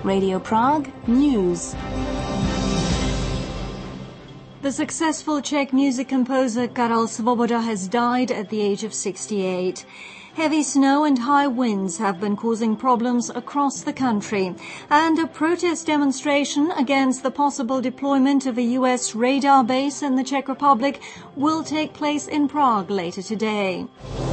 Radio Prague News. The successful Czech music composer Karel Svoboda has died at the age of 68. Heavy snow and high winds have been causing problems across the country, and a protest demonstration against the possible deployment of a US radar base in the Czech Republic will take place in Prague later today.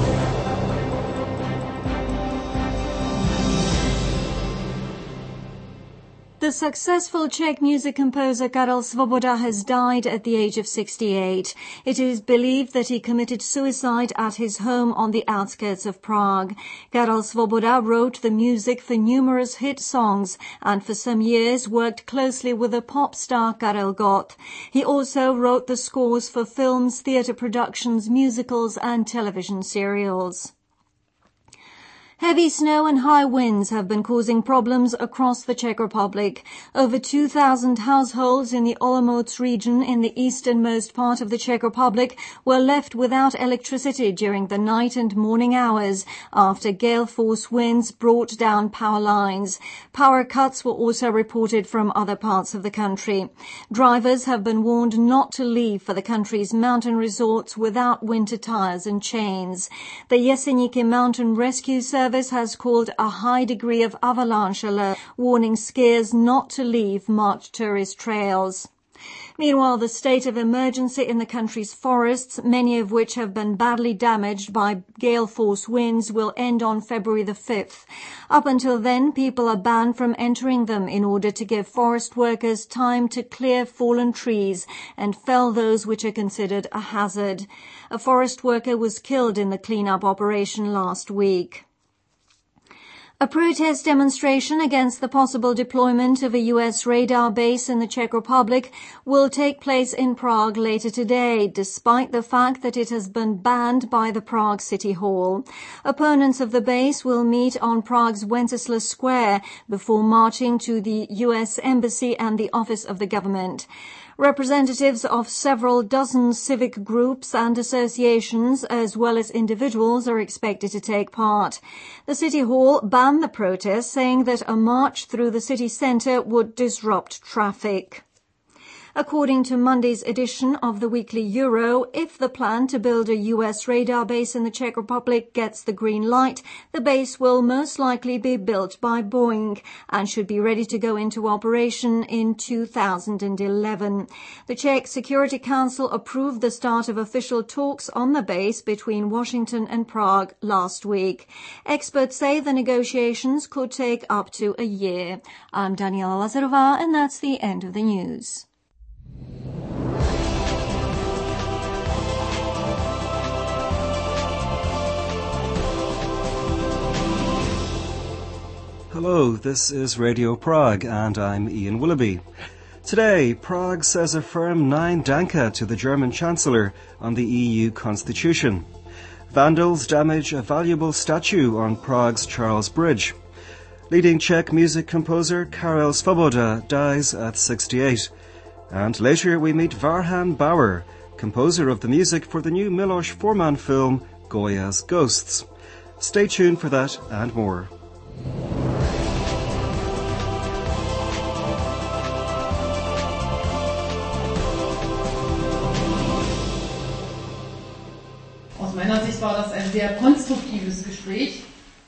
The successful Czech music composer Karel Svoboda has died at the age of 68. It is believed that he committed suicide at his home on the outskirts of Prague. Karel Svoboda wrote the music for numerous hit songs and for some years worked closely with the pop star Karel Gott. He also wrote the scores for films, theatre productions, musicals and television serials. Heavy snow and high winds have been causing problems across the Czech Republic. Over 2,000 households in the Olomouc region in the easternmost part of the Czech Republic were left without electricity during the night and morning hours after gale-force winds brought down power lines. Power cuts were also reported from other parts of the country. Drivers have been warned not to leave for the country's mountain resorts without winter tires and chains. The Jeseníky Mountain Rescue Service has called a high degree of avalanche alert, warning skiers not to leave marked tourist trails. Meanwhile, the state of emergency in the country's forests, many of which have been badly damaged by gale-force winds, will end on February the 5th. Up until then, people are banned from entering them in order to give forest workers time to clear fallen trees and fell those which are considered a hazard. A forest worker was killed in the clean-up operation last week. A protest demonstration against the possible deployment of a US radar base in the Czech Republic will take place in Prague later today, despite the fact that it has been banned by the Prague City Hall. Opponents of the base will meet on Prague's Wenceslas Square before marching to the US Embassy and the Office of the Government. Representatives of several dozen civic groups and associations, as well as individuals, are expected to take part. The City Hall banned the protest, saying that a march through the city centre would disrupt traffic. According to Monday's edition of the Weekly Euro, if the plan to build a US radar base in the Czech Republic gets the green light, the base will most likely be built by Boeing and should be ready to go into operation in 2011. The Czech Security Council approved the start of official talks on the base between Washington and Prague last week. Experts say the negotiations could take up to a year. I'm Daniela Lazarová, and that's the end of the news. Hello, this is Radio Prague, and I'm Ian Willoughby. Today, Prague says a firm Nein Danke to the German Chancellor on the EU Constitution. Vandals damage a valuable statue on Prague's Charles Bridge. Leading Czech music composer Karel Svoboda dies at 68. And later we meet Varhan Bauer, composer of the music for the new Milos Forman film Goya's Ghosts. Stay tuned for that and more. Aus meiner Sicht war das ein sehr konstruktives Gespräch.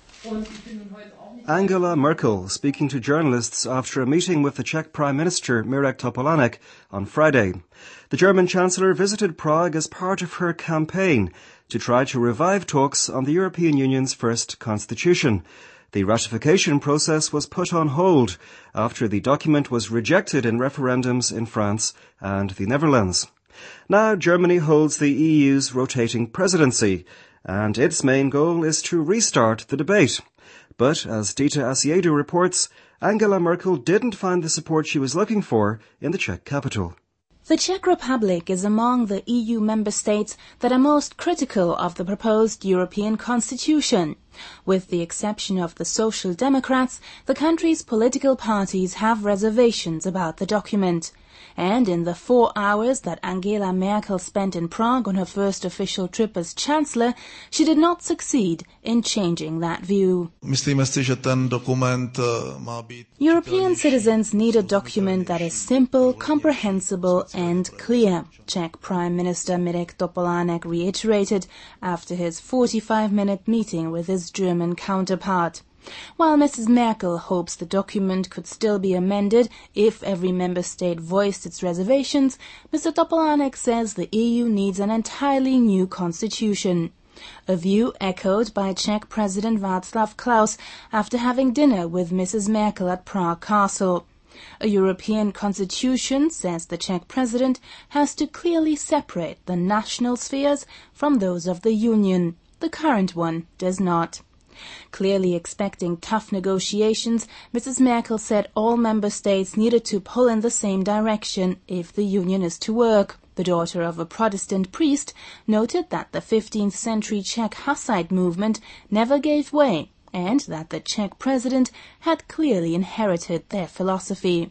Angela Merkel speaking to journalists after a meeting with the Czech Prime Minister Mirek Topolánek on Friday. The German Chancellor visited Prague as part of her campaign to try to revive talks on the European Union's first constitution. The ratification process was put on hold after the document was rejected in referendums in France and the Netherlands. Now Germany holds the EU's rotating presidency, and its main goal is to restart the debate. But, as Dita Asiedu reports, Angela Merkel didn't find the support she was looking for in the Czech capital. The Czech Republic is among the EU member states that are most critical of the proposed European Constitution. With the exception of the Social Democrats, the country's political parties have reservations about the document. And in the 4 hours that Angela Merkel spent in Prague on her first official trip as Chancellor, she did not succeed in changing that view. European citizens need a document that is simple, comprehensible and clear, Czech Prime Minister Mirek Topolánek reiterated after his 45-minute meeting with his German counterpart. While Mrs. Merkel hopes the document could still be amended if every member state voiced its reservations, Mr. Topolánek says the EU needs an entirely new constitution. A view echoed by Czech President Václav Klaus after having dinner with Mrs. Merkel at Prague Castle. A European constitution, says the Czech president, has to clearly separate the national spheres from those of the Union. The current one does not. Clearly expecting tough negotiations, Mrs. Merkel said all member states needed to pull in the same direction if the Union is to work. The daughter of a Protestant priest noted that the 15th century Czech Hussite movement never gave way and that the Czech president had clearly inherited their philosophy.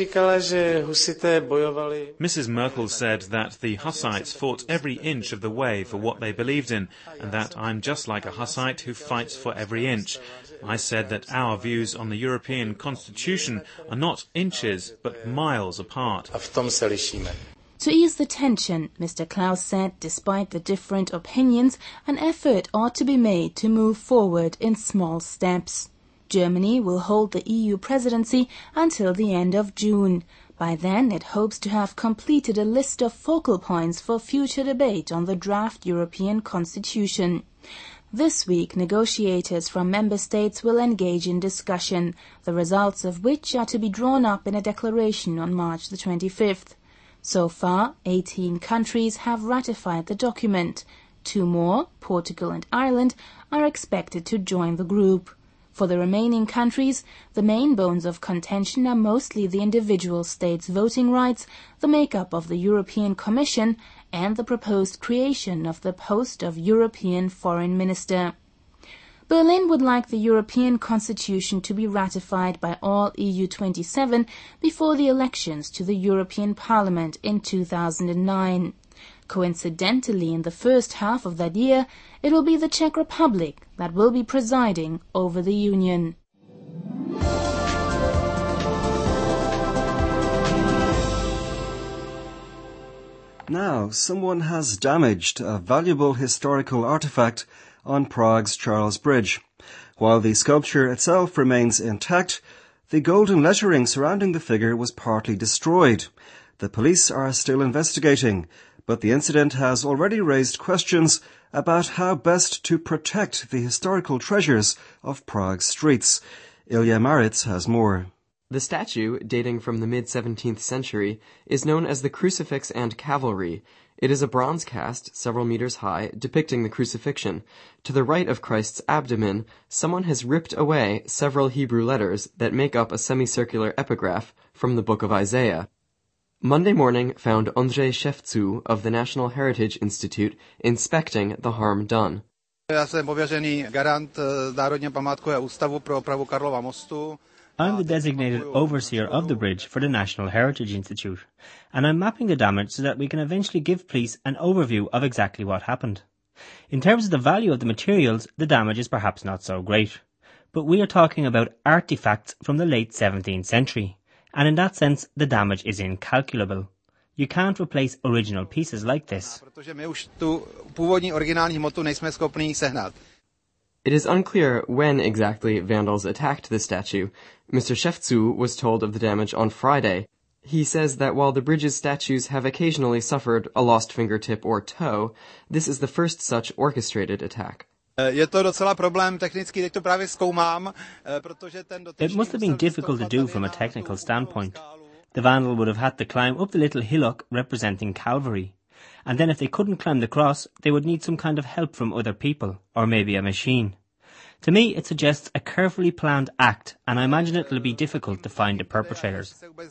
Mrs. Merkel said that the Hussites fought every inch of the way for what they believed in, and that I'm just like a Hussite who fights for every inch. I said that our views on the European Constitution are not inches, but miles apart. To ease the tension, Mr. Klaus said, despite the different opinions, an effort ought to be made to move forward in small steps. Germany will hold the EU presidency until the end of June. By then, it hopes to have completed a list of focal points for future debate on the draft European Constitution. This week, negotiators from member states will engage in discussion, the results of which are to be drawn up in a declaration on March the 25th. So far, 18 countries have ratified the document. 2 more, Portugal and Ireland, are expected to join the group. For the remaining countries, the main bones of contention are mostly the individual states' voting rights, the makeup of the European Commission, and the proposed creation of the post of European Foreign Minister. Berlin would like the European Constitution to be ratified by all EU 27 before the elections to the European Parliament in 2009. Coincidentally, in the first half of that year, it will be the Czech Republic that will be presiding over the Union. Now, someone has damaged a valuable historical artifact on Prague's Charles Bridge. While the sculpture itself remains intact, the golden lettering surrounding the figure was partly destroyed. The police are still investigating, but the incident has already raised questions about how best to protect the historical treasures of Prague's streets. Ilya Maritz has more. The statue, dating from the mid-17th century, is known as the Crucifix and Cavalry. It is a bronze cast, several meters high, depicting the crucifixion. To the right of Christ's abdomen, someone has ripped away several Hebrew letters that make up a semicircular epigraph from the book of Isaiah. Monday morning found Ondřej Ševců of the National Heritage Institute inspecting the harm done. Já jsem pověřený garant Národního památkového ústavu pro opravu Karlova mostu. I'm the designated overseer of the bridge for the National Heritage Institute, and I'm mapping the damage so that we can eventually give police an overview of exactly what happened. In terms of the value of the materials, the damage is perhaps not so great, but we are talking about artifacts from the late 17th century, and in that sense, the damage is incalculable. You can't replace original pieces like this. It is unclear when exactly vandals attacked the statue. Mr. Ševců was told of the damage on Friday. He says that while the bridge's statues have occasionally suffered a lost fingertip or toe, this is the first such orchestrated attack. It must have been difficult to do from a technical standpoint. The vandal would have had to climb up the little hillock representing Calvary. And then if they couldn't climb the cross, they would need some kind of help from other people, or maybe a machine. To me, it suggests a carefully planned act, and I imagine it will be difficult to find the perpetrators.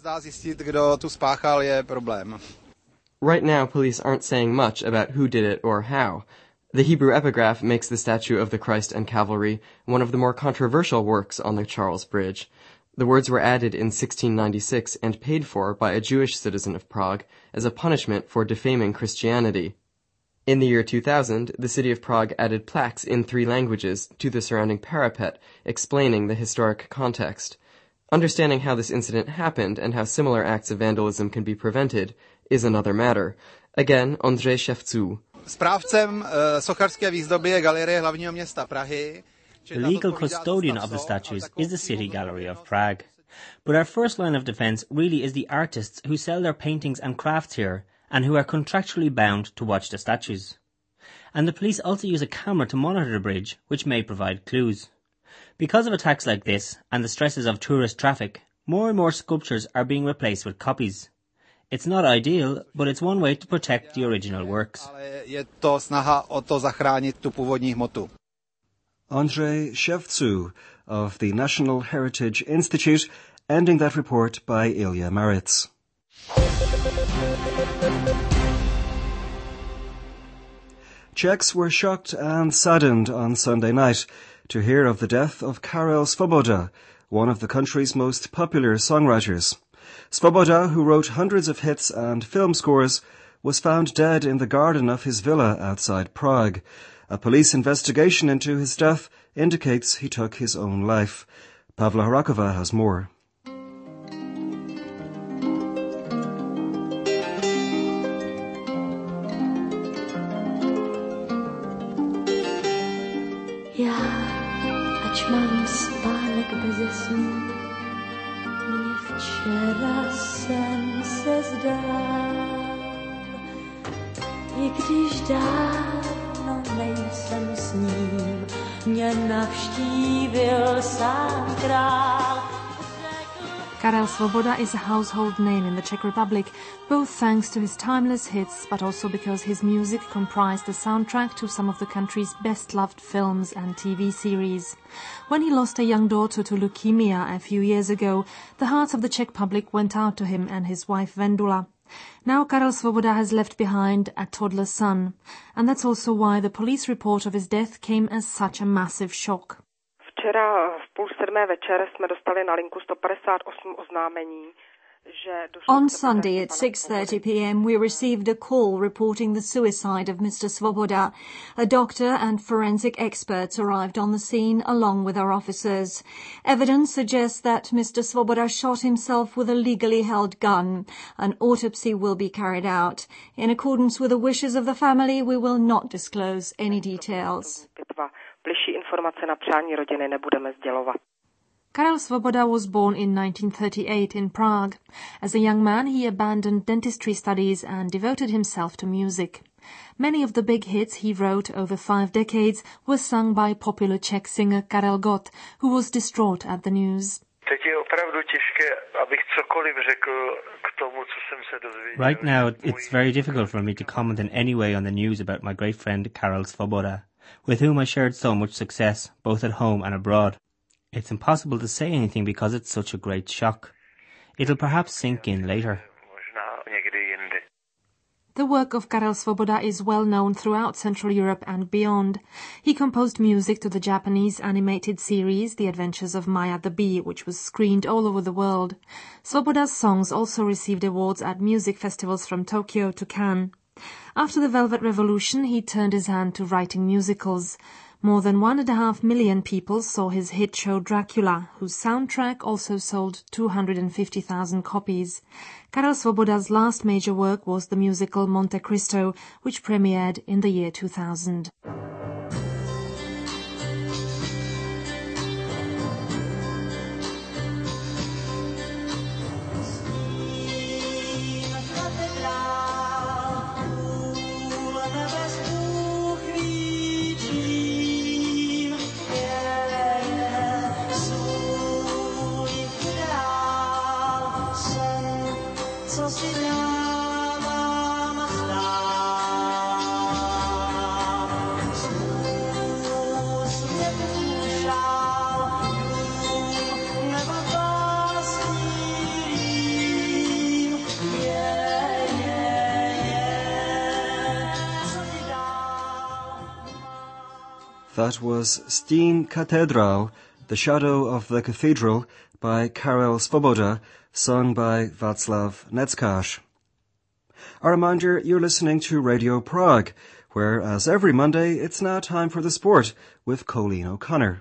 Right now, police aren't saying much about who did it or how. The Hebrew epigraph makes the statue of the Christ and Cavalry one of the more controversial works on the Charles Bridge. The words were added in 1696 and paid for by a Jewish citizen of Prague as a punishment for defaming Christianity. In the year 2000, the city of Prague added plaques in 3 languages to the surrounding parapet, explaining the historic context. Understanding how this incident happened and how similar acts of vandalism can be prevented is another matter. Again, Ondřej Ševců. Správcem sochařské výzdoby je Galerie hlavního města Prahy. The legal custodian of the statues is the City Gallery of Prague. But our first line of defence really is the artists who sell their paintings and crafts here and who are contractually bound to watch the statues. And the police also use a camera to monitor the bridge, which may provide clues. Because of attacks like this and the stresses of tourist traffic, more and more sculptures are being replaced with copies. It's not ideal, but it's one way to protect the original works. Je to snaha o to zachránit tu původní hmotu. Ondřej Ševců of the National Heritage Institute, ending that report by Ilya Maritz. Czechs were shocked and saddened on Sunday night to hear of the death of Karel Svoboda, one of the country's most popular songwriters. Svoboda, who wrote hundreds of hits and film scores, was found dead in the garden of his villa outside Prague. A police investigation into his death indicates he took his own life. Pavla Horakova has more. Já, ač mám spánek beze snů, mně včera sen se zdál, i když dávno nejsem s ním, mě navštívil sám král. Karel Svoboda is a household name in the Czech Republic, both thanks to his timeless hits, but also because his music comprised the soundtrack to some of the country's best-loved films and TV series. When he lost a young daughter to leukemia a few years ago, the hearts of the Czech public went out to him and his wife Vendula. Now Karel Svoboda has left behind a toddler son, and that's also why the police report of his death came as such a massive shock. Včera v 6:30 večer jsme dostali na linku 158 oznámení, že On Sunday at 6:30 p.m. we received a call reporting the suicide of Mr. Svoboda. A doctor and forensic experts arrived on the scene along with our officers. Evidence suggests that Mr. Svoboda shot himself with a legally held gun. An autopsy will be carried out. In accordance with the wishes of the family, we will not disclose any details. Bližší informace na přání rodiny nebudeme sdělovat. Karel Svoboda was born in 1938 in Prague. As a young man, he abandoned dentistry studies and devoted himself to music. Many of the big hits he wrote over 5 decades were sung by popular Czech singer Karel Gott, who was distraught at the news. Teď je opravdu těžké, abych cokoliv řekl k tomu, co jsem se dozvěděl. Right now, it's very difficult for me to comment in any way on the news about my great friend Karel Svoboda, with whom I shared so much success, both at home and abroad. It's impossible to say anything because it's such a great shock. It'll perhaps sink in later. The work of Karel Svoboda is well known throughout Central Europe and beyond. He composed music to the Japanese animated series The Adventures of Maya the Bee, which was screened all over the world. Svoboda's songs also received awards at music festivals from Tokyo to Cannes. After the Velvet Revolution, he turned his hand to writing musicals. More than 1.5 million people saw his hit show Dracula, whose soundtrack also sold 250,000 copies. Karel Svoboda's last major work was the musical Monte Cristo, which premiered in the year 2000. That was Steen Katedral The Shadow of the Cathedral by Karel Svoboda, sung by Václav Neckář. A reminder, you're listening to Radio Prague, where, as every Monday, it's now time for the sport with Colleen O'Connor.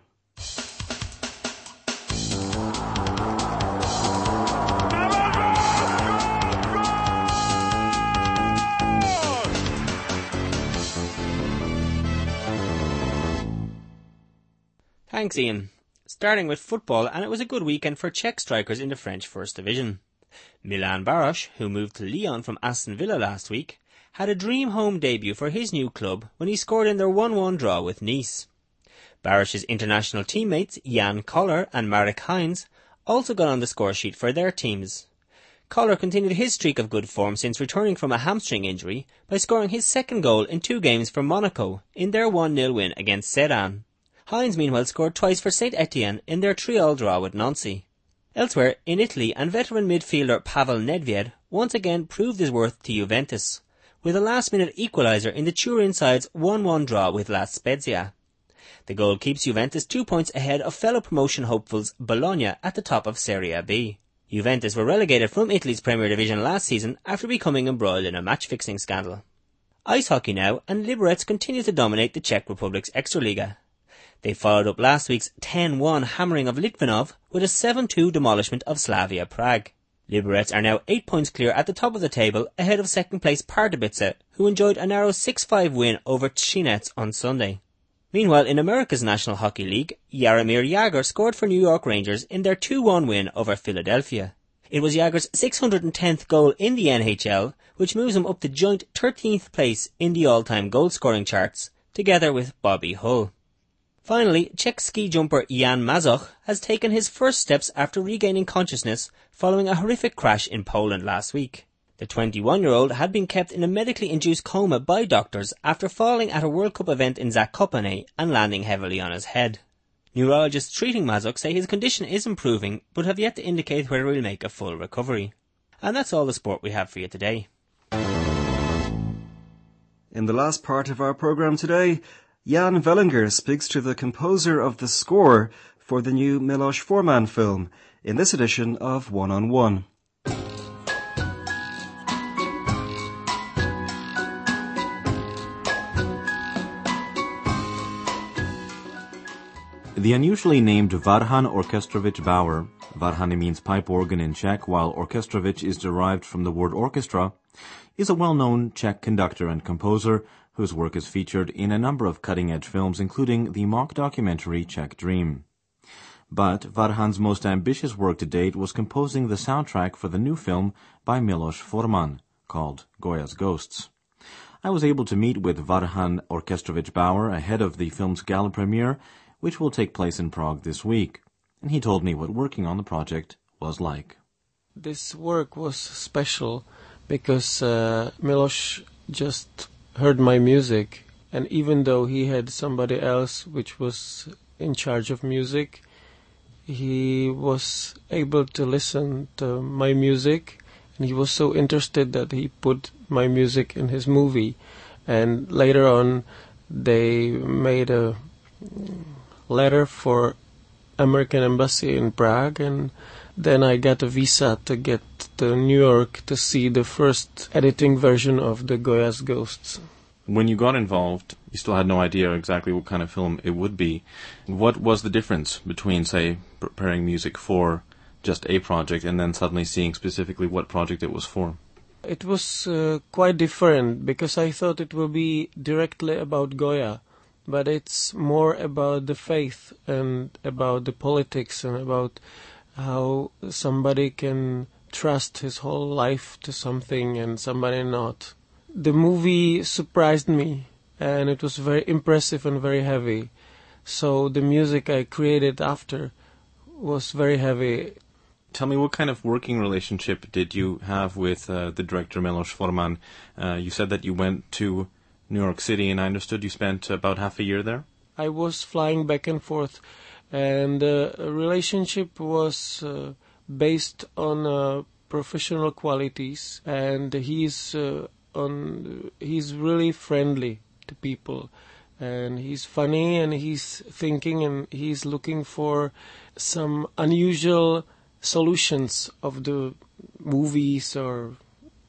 Thanks, Ian. Starting with football, and it was a good weekend for Czech strikers in the French First Division. Milan Baros, who moved to Lyon from Aston Villa last week, had a dream home debut for his new club when he scored in their 1-1 draw with Nice. Baros's international teammates Jan Koller and Marek Heinz also got on the score sheet for their teams. Koller continued his streak of good form since returning from a hamstring injury by scoring his second goal in 2 games for Monaco in their 1-0 win against Sedan. Heinz meanwhile scored twice for St Etienne in their 3-3 draw with Nancy. Elsewhere, in Italy, and veteran midfielder Pavel Nedved once again proved his worth to Juventus, with a last-minute equaliser in the Turin side's 1-1 draw with La Spezia. The goal keeps Juventus 2 points ahead of fellow promotion hopefuls Bologna at the top of Serie B. Juventus were relegated from Italy's Premier Division last season after becoming embroiled in a match-fixing scandal. Ice hockey now, and Liberec continue to dominate the Czech Republic's Extraliga. They followed up last week's 10-1 hammering of Litvinov with a 7-2 demolishment of Slavia Prague. Liberec are now 8 points clear at the top of the table ahead of second place Pardubice, who enjoyed a narrow 6-5 win over Třinec on Sunday. Meanwhile, in America's National Hockey League, Jaromír Jágr scored for New York Rangers in their 2-1 win over Philadelphia. It was Jágr's 610th goal in the NHL, which moves him up to joint 13th place in the all-time goal-scoring charts, together with Bobby Hull. Finally, Czech ski jumper Jan Mazoch has taken his first steps after regaining consciousness following a horrific crash in Poland last week. The 21-year-old had been kept in a medically induced coma by doctors after falling at a World Cup event in Zakopane and landing heavily on his head. Neurologists treating Mazoch say his condition is improving, but have yet to indicate whether he'll make a full recovery. And that's all the sport we have for you today. In the last part of our programme today, Jan Vellinger speaks to the composer of the score for the new Milos Forman film in this edition of One on One. The unusually named Varhan Orchestrovich Bauer, Varhany means pipe organ in Czech, while Orchestrovich is derived from the word orchestra, is a well-known Czech conductor and composer whose work is featured in a number of cutting-edge films, including the mock documentary Czech Dream. But Varhan's most ambitious work to date was composing the soundtrack for the new film by Milos Forman, called Goya's Ghosts. I was able to meet with Varhan Orchestrovich Bauer ahead of the film's gala premiere, which will take place in Prague this week, and he told me what working on the project was like. This work was special because Milos just heard my music, and even though he had somebody else which was in charge of music, he was able to listen to my music, and he was so interested that he put my music in his movie. And later on they made a letter for American Embassy in Prague, and then I got a visa to get to New York to see the first editing version of the Goya's Ghosts. When you got involved, you still had no idea exactly what kind of film it would be. What was the difference between, say, preparing music for just a project and then suddenly seeing specifically what project it was for? It was quite different, because I thought it will be directly about Goya, but it's more about the faith and about the politics and about how somebody can trust his whole life to something and somebody not. The movie surprised me, and it was very impressive and very heavy. So the music I created after was very heavy. Tell me, what kind of working relationship did you have with the director Milos Forman? You said that you went to New York City, and I understood you spent about half a year there? I was flying back and forth, and the relationship was based on professional qualities, and he's really friendly to people. And he's funny, and he's thinking, and he's looking for some unusual solutions of the movies or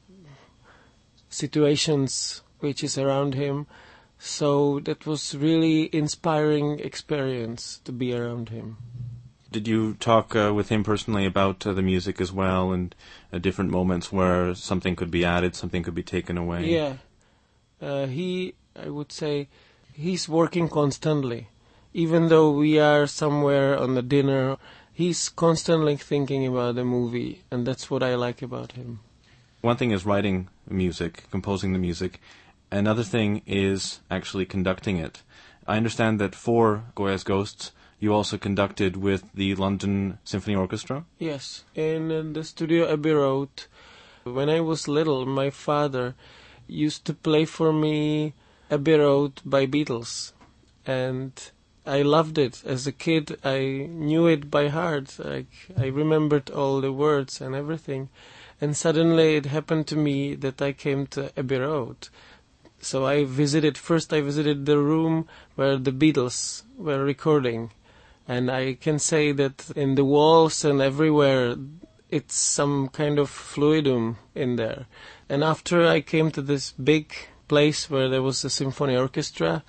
situations which is around him. So that was really inspiring experience to be around him. Did you talk with him personally about the music as well, and different moments where something could be added, something could be taken away? Yeah. I would say, he's working constantly. Even though we are somewhere on the dinner, he's constantly thinking about the movie, and that's what I like about him. One thing is writing music, composing the music. Another thing is actually conducting it. I understand that for Goya's Ghosts, you also conducted with the London Symphony Orchestra? Yes, in the Studio Abbey Road. When I was little, my father used to play for me Abbey Road by Beatles, and I loved it. As a kid, I knew it by heart. I remembered all the words and everything. And suddenly it happened to me that I came to Abbey Road. So I visited the room where the Beatles were recording. And I can say that in the walls and everywhere, it's some kind of fluidum in there. And after I came to this big place where there was a symphony orchestra,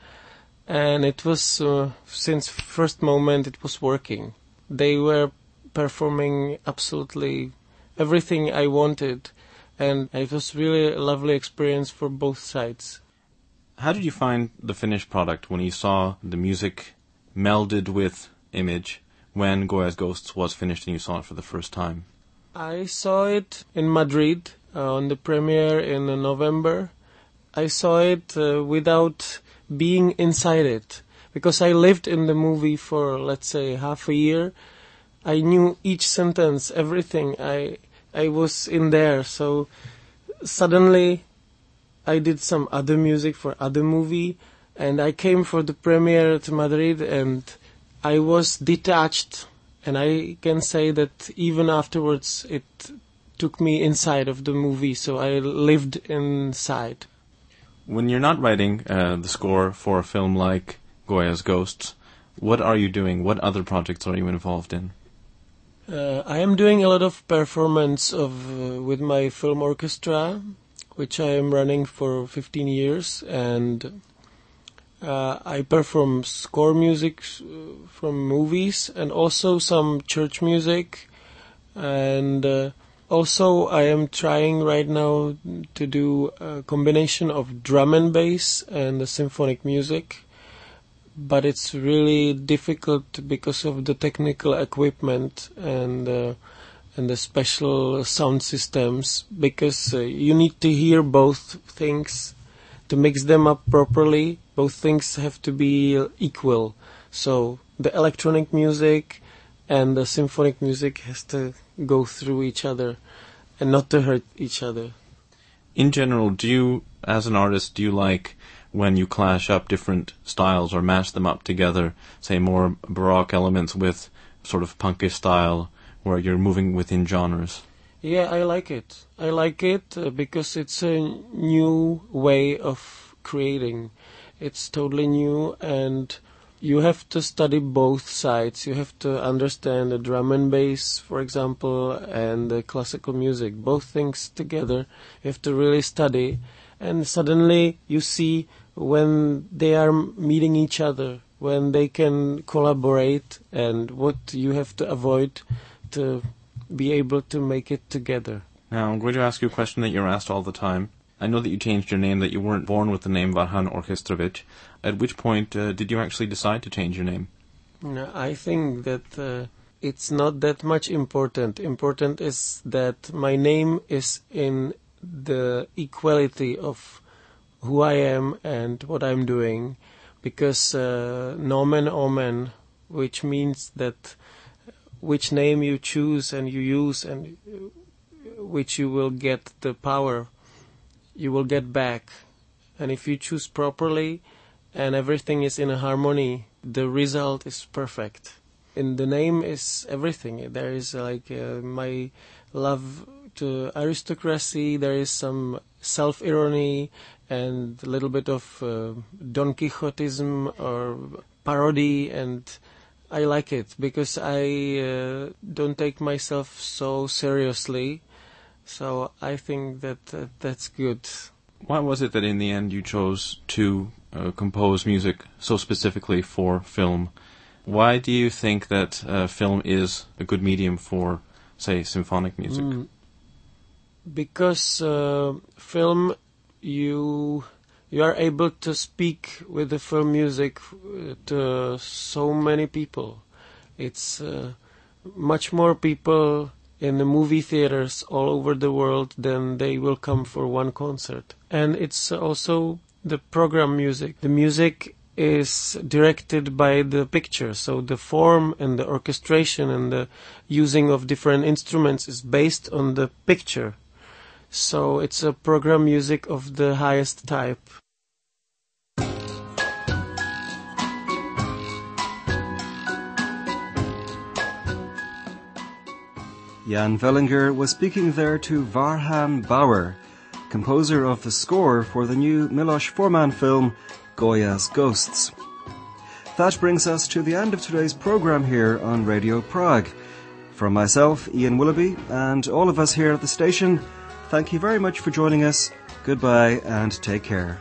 and it was, since first moment, it was working. They were performing absolutely everything I wanted, and it was really a lovely experience for both sides. How did you find the finished product when you saw the music melded with image when Goya's Ghosts was finished and you saw it for the first time? I saw it in Madrid on the premiere in November. I saw it without being inside it, because I lived in the movie for, let's say, half a year. I knew each sentence, everything. I was in there, so suddenly I did some other music for other movie, and I came for the premiere to Madrid, and I was detached, and I can say that even afterwards it took me inside of the movie, so I lived inside. When you're not writing the score for a film like Goya's Ghosts, what are you doing? What other projects are you involved in? I am doing a lot of performance with my film orchestra, which I am running for 15 years, and I perform score music from movies and also some church music, and also I am trying right now to do a combination of drum and bass and the symphonic music, but it's really difficult because of the technical equipment and the special sound systems, because you need to hear both things to mix them up properly. Both things have to be equal. So the electronic music and the symphonic music has to go through each other and not to hurt each other. In general, as an artist, do you like when you clash up different styles or mash them up together, say more Baroque elements with sort of punkish style, where you're moving within genres? Yeah, I like it. I like it because it's a new way of creating. It's totally new, and you have to study both sides. You have to understand the drum and bass, for example, and the classical music. Both things together. You have to really study, and suddenly you see when they are meeting each other, when they can collaborate, and what you have to avoid to be able to make it together. Now, I'm going to ask you a question that you're asked all the time. I know that you changed your name, that you weren't born with the name Varhan Orchestrovich. At which point did you actually decide to change your name? No, I think that it's not that much important. Important is that my name is in the equality of who I am and what I'm doing, because nomen omen, which means that which name you choose and you use and which you will get the power, you will get back. And if you choose properly and everything is in a harmony, the result is perfect. In the name is everything. There is my love to aristocracy, there is some self-irony, and a little bit of Don Quixotism or parody, and I like it because I don't take myself so seriously, so I think that's good. Why was it that in the end you chose to compose music so specifically for film? Why do you think that film is a good medium for, say, symphonic music? Because film, you are able to speak with the film music to so many people. It's much more people in the movie theaters all over the world than they will come for one concert. And it's also the program music. The music is directed by the picture, so the form and the orchestration and the using of different instruments is based on the picture. So it's a program music of the highest type. Jan Vellinger was speaking there to Varhan Bauer, composer of the score for the new Milos Forman film, Goya's Ghosts. That brings us to the end of today's program here on Radio Prague. From myself, Ian Willoughby, and all of us here at the station, thank you very much for joining us. Goodbye and take care.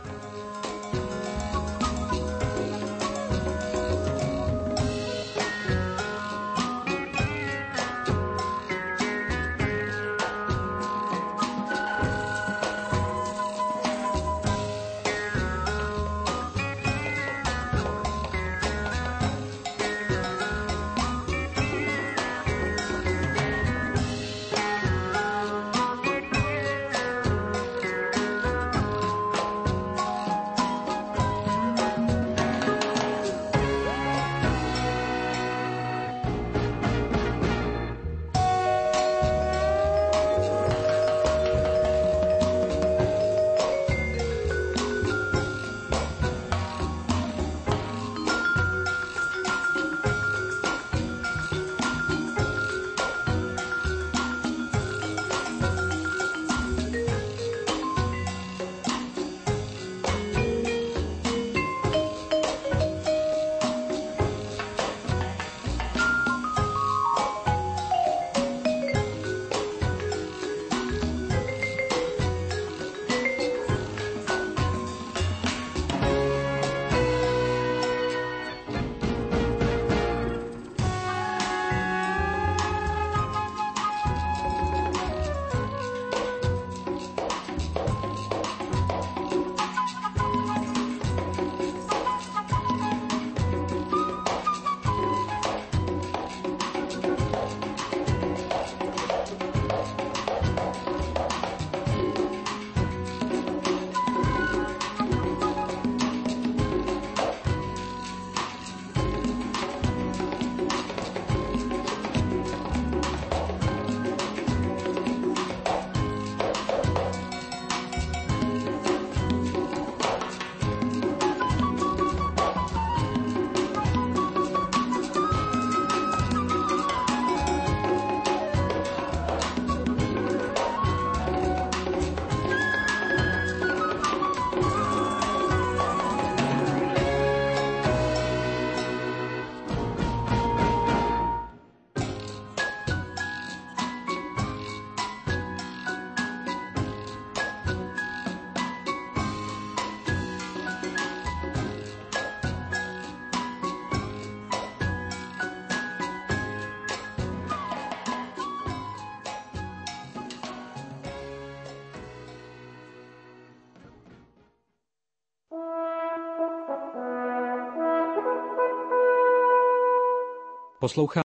Poslouchá